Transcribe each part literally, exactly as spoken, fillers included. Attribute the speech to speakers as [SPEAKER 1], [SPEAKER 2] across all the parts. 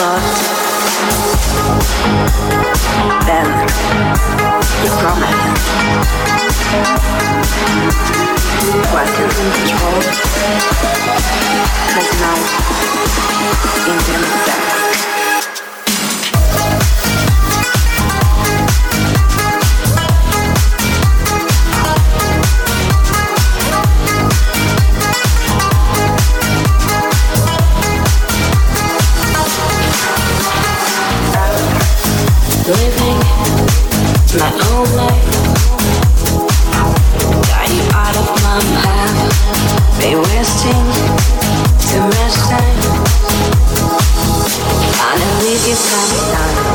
[SPEAKER 1] thought, then you promised. Wasn't in control, cause now intimate sex.
[SPEAKER 2] Living my own life, got you out of my path, been wasting too much time, trying to leave you sometime.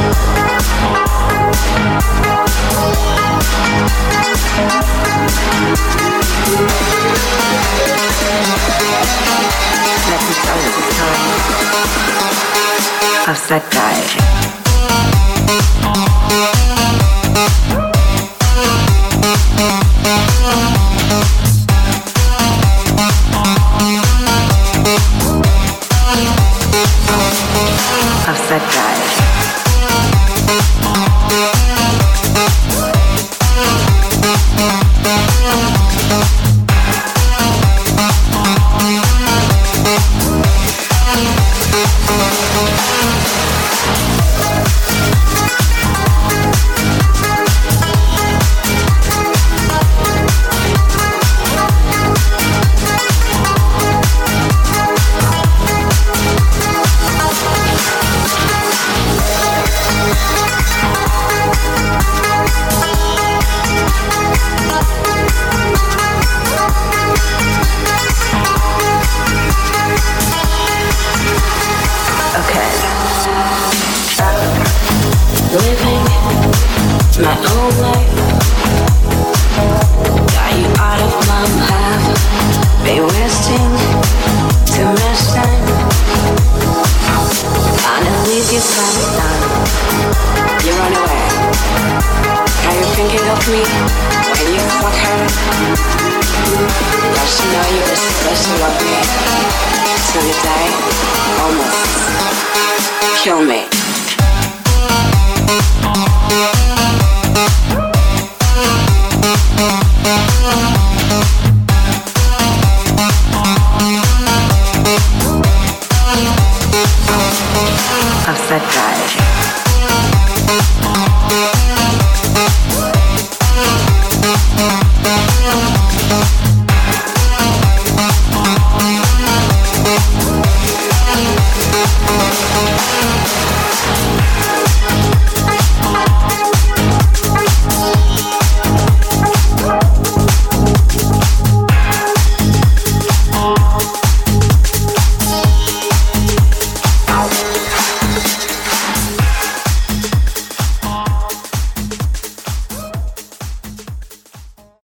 [SPEAKER 1] Let me tell you the story of that guy. Of that guy.
[SPEAKER 2] Living my own life, got you out of my path, been wasting too much time, trying to leave you sometime. You run away. Are you thinking of me when you fuck her? Does she know you were supposed to love me till you die? Almost kill me.
[SPEAKER 1] Of that guy.